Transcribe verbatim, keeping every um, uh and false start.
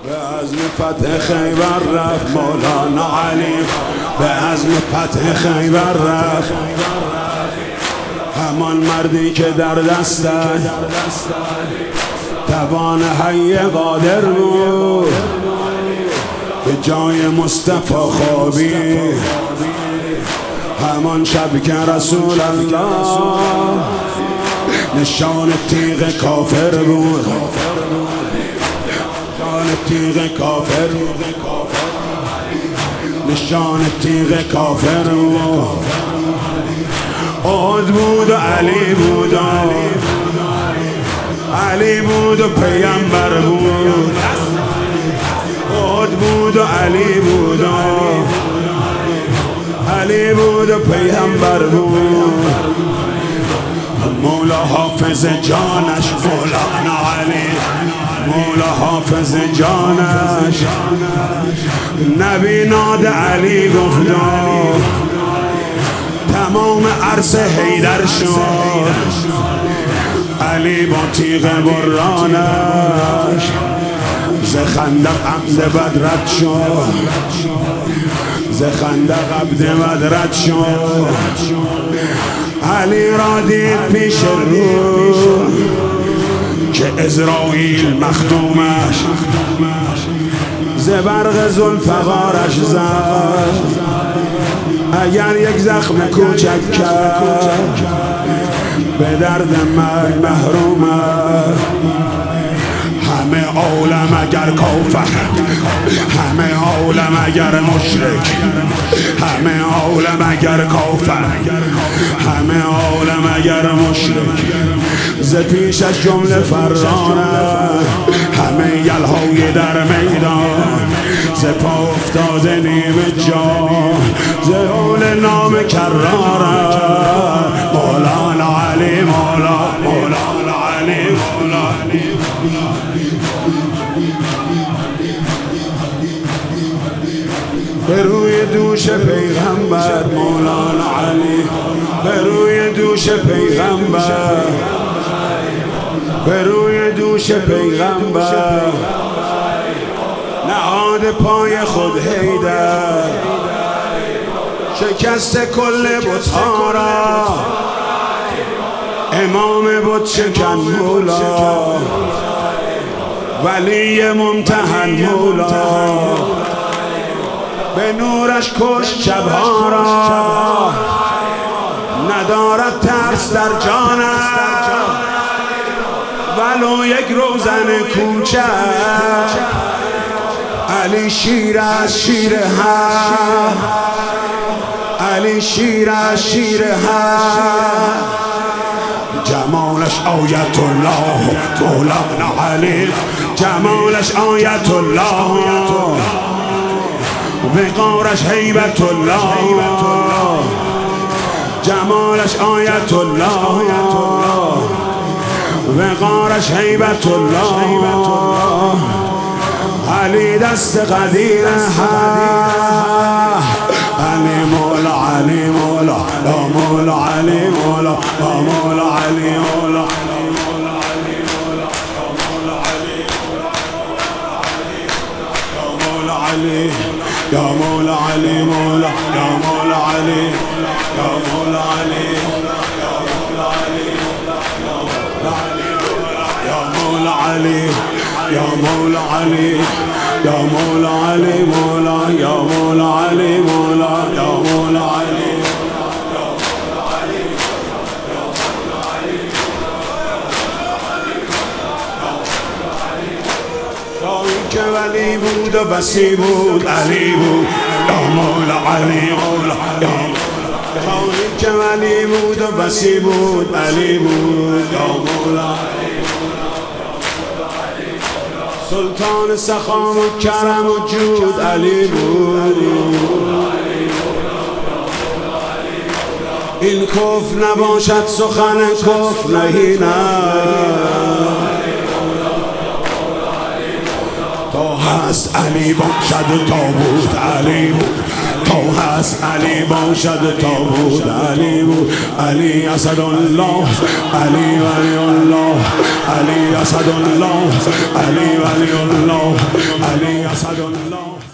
به عزم فتح خیبر رفت مولانا علی، به عزم فتح خیبر رفت. همان مردی که در دست توان حی قادر بود، به جای مصطفی خوابی همان شب که رسول الله نشان تیغ کافر بود، نشان تیغ کافر بود، نشان تیغ کافر بود. احد بود و علی بود و علی بود و پیامبر بود، احد بود و علی بود و علی بود و پیامبر بود. مولا حافظ جانش مولانا علی، مولا حافظ جانش نبی ناد علی گفت تمام عرصه حیدر شد. علی با تیغ برانش ز خندق عبد بدرد شد، ز خندق عبد بدرد شد. علی را دید پیش رو که عزرائیل مخدومش ز برق ذوالفقارش زد. اگر یک زخم کوچک کرد به درد مرگ محرومه. همه عالم اگر کافر، همه عالم اگر مشرک، همه عالم اگر کافر، همه عالم اگر مشرک ز پیشش جمله فرانه. همه یلهای در میدان ز پا افتاده نیمه جان، ز حول نام کراره. مولانا علی، مولا مولانا علی، مولا به روی دوش پیغمبر مولانا علی، به روی دوش پیغمبر، به روی دوش پیغمبر نهاد پای خود حیدر. شکست کل بت‌ها را امام بت شکن مولا، ولی ممتحن مولا. به نورش کش شبها را ندارد ترس در جانش، ولو یک روزن کوچک. علی شیر از شیر حق، علی شیر از شیر حق. جمالش آیت الله مولانا علی، جمالش آیت الله، وقارش هیبت الله، جمالش آیت الله، وقارش هیبت الله. علی دست قدیر علی مولا، علی مولا، یا مولا علی مولا، یا مولا علی مولا، علی یا مولا علی مولا، یا مولا علی، یا مولا علی، یا مولا علی، یا مولا علی، یا مولا علی مولا، یا مولا علی مولا، یا مولا علی. که ولی بود و بسی بود علی بود، یا مولا علی مولا، یا مولا. که ولی بود و بسی بود علی بود، یا مولا علی. سلطان سخام و کرم و جود علی بود. این کفر نباشد سخن کفر نهی نه، تا هست علی باشد تابوت علی بود، تا هست علی باشد تابوت علی بود. علی اسد الله، علی ولی الله، علی اسد الله، علی ولی الله، علی الله